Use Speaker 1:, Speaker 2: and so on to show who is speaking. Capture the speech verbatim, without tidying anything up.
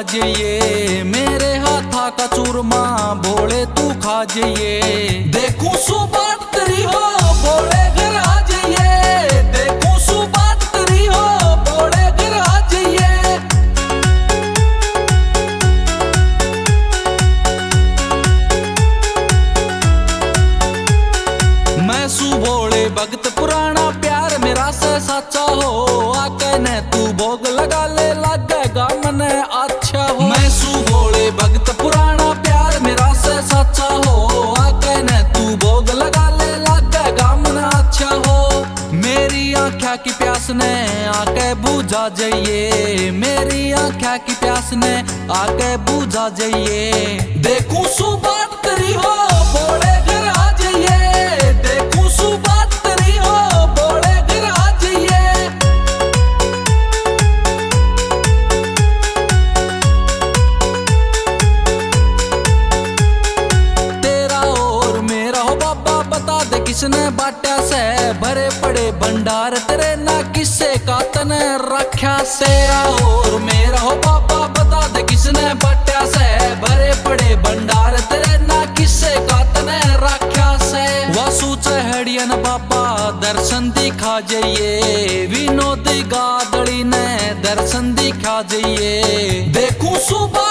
Speaker 1: जाइए, मेरे हाथा का चूरमा भोले तू खा जाइए। देखूं सुबात तेरी हो भोले घर आ जाइए, देखूं सुबात तेरी हो भोले घर आ जाइए। मैं सु भोले भगत पुराना प्यार मेरा से सच्चा हो, आके ने तू भोग लगा ले लगेगा मने अच्छा हो। मैं सु भोले भगत पुराना प्यार मेरा से सच्चा हो, आके ने तू भोग लगा ले लगेगा मने अच्छा हो। मेरी आँखा की प्यास ने आके बुझा जाइए, मेरी आँखा की प्यास ने आके बुझा जाइए। देखूं सुबात तेरी हो भोले घर आ जाइए, देखूं सुबात तेरी हो भोले घर आ जाइए। तेरा और मेरा हो बाबा बता दे किसने बाटा से, भरे पड़े भंडार तेरे ना किससे का तने रखा से। तेरा और मेरा हो बाबा बता दे किसने बाटा से, भरे पड़े भंडार तेरे ना किससे का तने रखा से। वासु चहड़ियन बाबा दर्शन दिखा जाइए, विनोद गादड़ी ने दर्शन दिखा जाइए। देखूं सुबह